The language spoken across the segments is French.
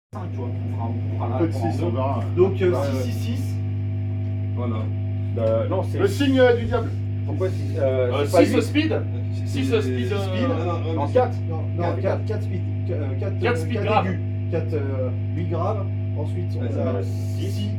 5, tu vois, on fera Un peu de 6, on verra. Donc 6-6-6. Voilà. Non, c'est Le signe du diable. Pourquoi 6 6 speed. 6 speed. Non, 4. Non, 4 speed. 4 speed grave. 4 8 graves. Ensuite, on a 6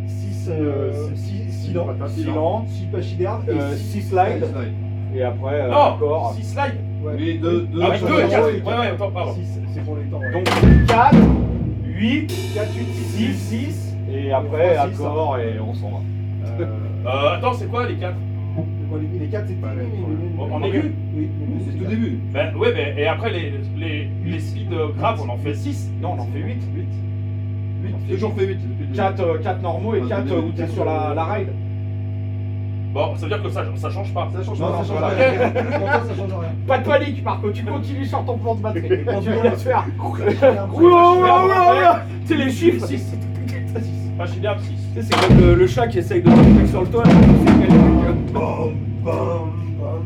Silan, 6 pachydermes et et 6 slide. Et après, Non, encore. 6 slide. Oui, 2. Ah, oui, 2 et 4. et Ouais, attends, pardon. 6, c'est pour les temps. Donc 4, 8, 4, 8, 6, 6. Et après, accord et on s'en va. Attends, c'est quoi les 4? Les 4, c'est En aigu? Oui, C'est tout début. Ben ouais, ben, et après les speed graves, on en fait 6. Non, on en fait 8. 8. Toujours fait 8. 4 normaux et 4 où t'es sur la ride. Bon, ça veut dire que ça change pas. Ça change Non, pas. ça change voilà. rien. Pour toi, ça change rien. Pas de panique, Marco, tu continues sur ton plan de batterie. Tu me laisses faire. C'est les chiffres. 6. Pas chez Derb, 6. Tu sais, c'est comme le chat qui essaye de monter sur le toit. Là. C'est quel truc, Bam, bam, bam.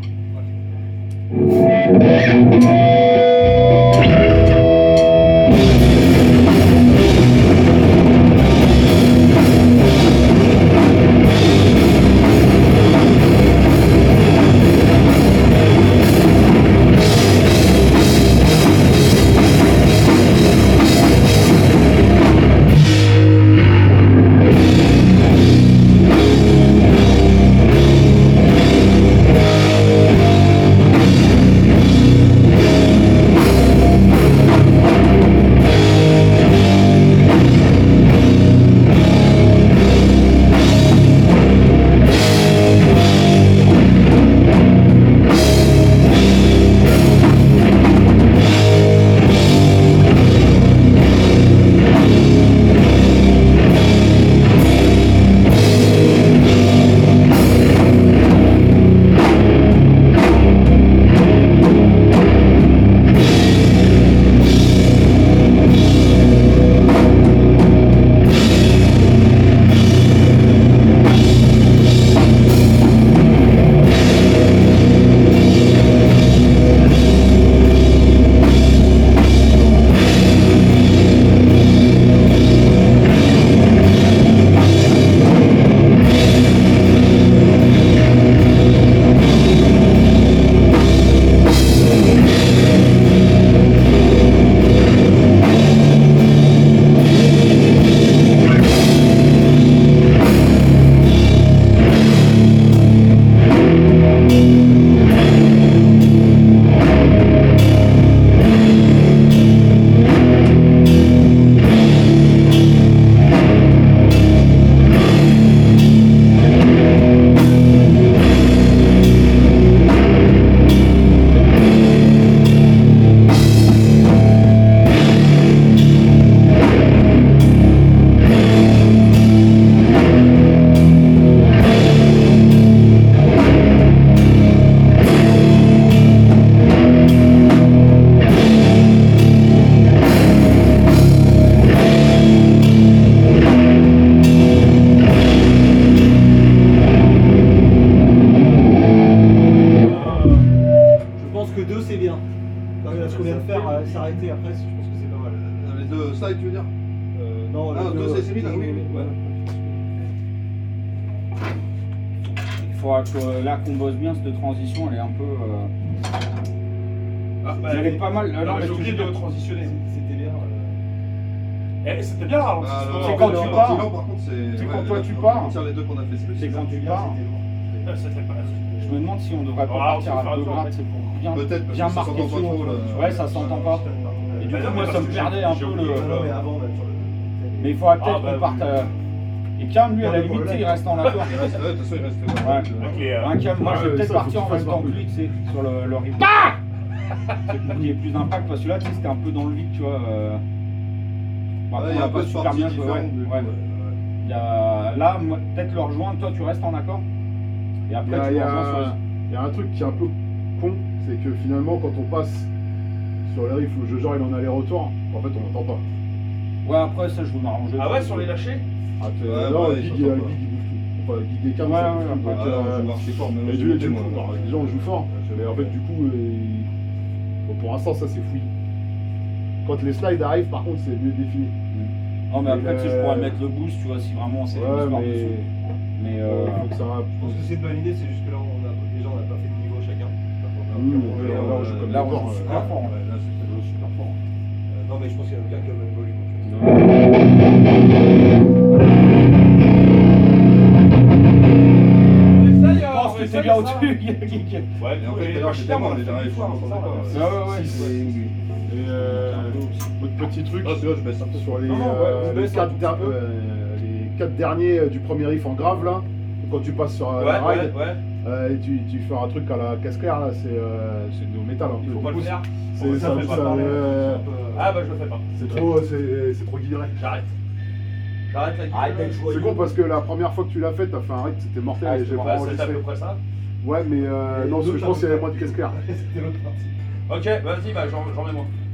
S'arrêter après, je pense que c'est pas mal. Les 2 slides, tu veux dire? Non, Ah, le 2 c'est vite, oui. Il faudra que là qu'on bosse bien cette transition, elle est un peu. Elle est pas mal. Non, j'ai oublié de transitionner. C'était bien. C'était bien le ralentissement. C'est quand tu pars. Par contre, C'est quand toi tu pars. Les 2 qu'on a fait, C'est quand tu pars. Je me demande si on devrait pas partir à 2 grades, c'est pour bien marquer le flow. Ouais, ça s'entend pas. Et du coup, moi, ça me perdait un peu le. Mais il faudrait peut-être qu'on parte. Et Cam, lui, à la limite, il reste en accord. De toute façon, il reste. Ouais. Cam, moi, je vais peut-être partir en même temps que lui, tu sais, sur le rythme. C'est pour qu'il y ait plus d'impact, parce que là, tu sais, c'était un peu dans le vide, tu vois. Bon, après, on l'a pas super bien joué. Ouais. Il y a... Là, peut-être le rejoindre, toi, tu restes en accord. Et après, tu rejoins sur. Il y a un truc qui est un peu con, c'est que finalement, quand on passe sur les riffs où je genre il en aller-retour, en fait, on n'entend pas. Ouais, après, ça, je vais m'arranger. Ah ouais, sur les lâchers? Ah, Ouais, non, ouais, le gig, ils il s'entendent bouffe tout. Enfin, le gig des câbles, Ouais, ça ouais, bouffe tout. ouais. Donc, Je marche fort, mais et du coup, déjà, on joue fort. Mais en fait, du coup, bon, pour l'instant, ça c'est fouillis. Quand les slides arrivent, par contre, c'est mieux défini. Non, mais après, tu sais, je pourrais mettre le boost, tu vois, si vraiment c'est Ouais, une histoire mais. dessous. Mais Faut que ça. Je pense que c'est une bonne idée, c'est juste que là, déjà, on n'a pas fait de niveau chacun. Là, on joue comme là, des on porcs, joue super fort. Ouais, là, c'est On joue super fort. Non, mais je pense qu'il y a aucun qui a le même volume. Je pense que c'est bien au-dessus. Ouais, Et en fait, d'ailleurs, j'étais on moi, a les fait derniers une fois, fois, c'est on ça, s'entendait là. pas. Ouais, ouais, Et autre petit truc, Ah, c'est vrai, je baisse un peu. sur les, Non, non, ouais, les, baisse un 4 tout petit peu. les 4 derniers du premier riff en grave là, quand tu passes sur la ride, et tu fais un truc à la caisse claire là, c'est du métal un peu. Il faut pas le faire. C'est Ça fait pas parler. Ah bah je le fais pas. c'est trop guilleret. J'arrête. J'arrête la Arrête d'être C'est joyeux. con parce que la première fois que tu l'as fait, t'as fait un ride, c'était mortel Ah, et j'ai c'était pas C'est à enregistré. peu près ça. Ouais, mais non, parce que je pense qu'il y avait moins de caisse claire. C'était l'autre partie. Ok, vas-y, bah j'en mets moi.